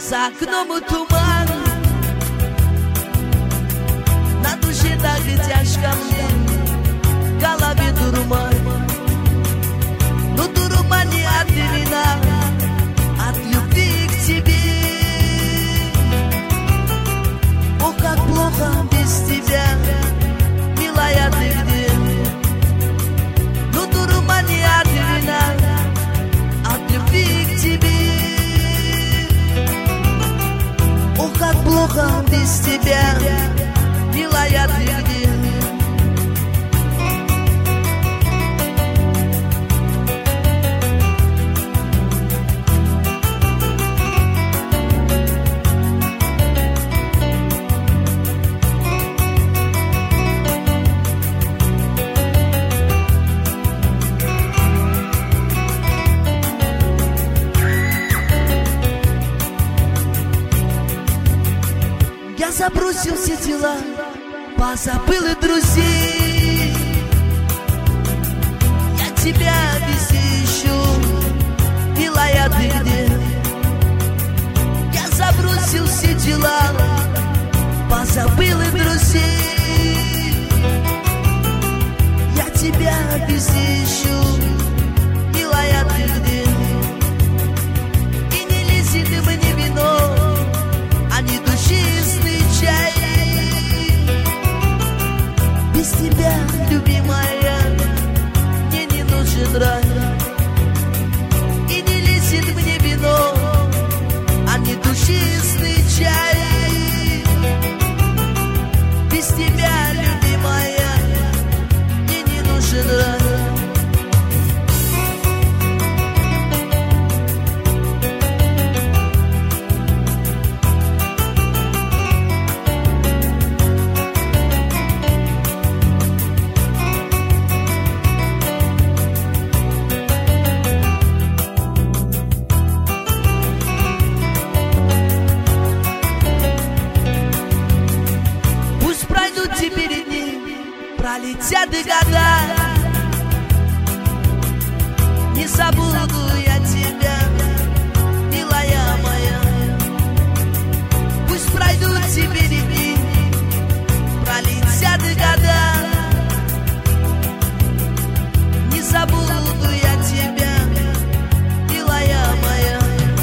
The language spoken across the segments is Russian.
За окном туман, на душе так и тяжко мне, в голове дурман. Но дурман не от вина, от любви к тебе. О, как плохо без тебя, милая, ты где? Но дурман не от вина, от любви к тебе. О, как плохо без тебя, милая, ты где? Я забросил все дела, позабыл и друзей. Я тебя везде ищу, милая, ты где? Я забросил все дела, позабыл и друзей. Я тебя везде ищу, милая, ты где? И не лези ты мне вино, а не душистый чай. Без тебя, любимая, мне не нужен рай. И не лезет мне вино, а не душистый чай. Без тебя, любимая, мне не нужен рай. Пролетят и года, не забуду я тебя, милая моя. Пусть пройдут теперь дни, пролетят и года, не забуду я тебя, милая моя.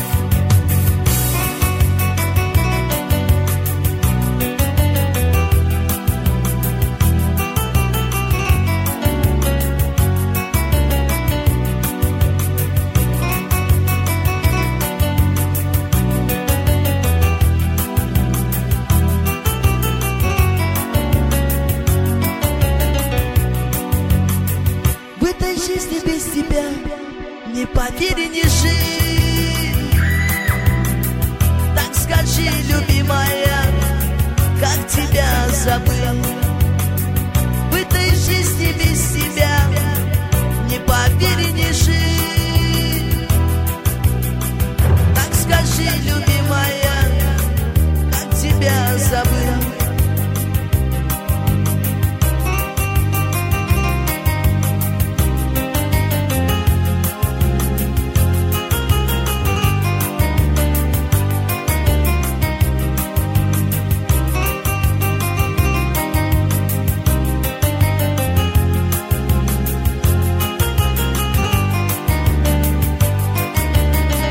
Жизни без тебя не поверь, не жить. Так скажи, любимая, как тебя забыл. В этой жизни без тебя не поверь, не жить. Так скажи, любимая, как тебя забыл.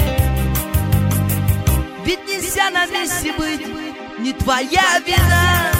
На месте быть не твоя вина.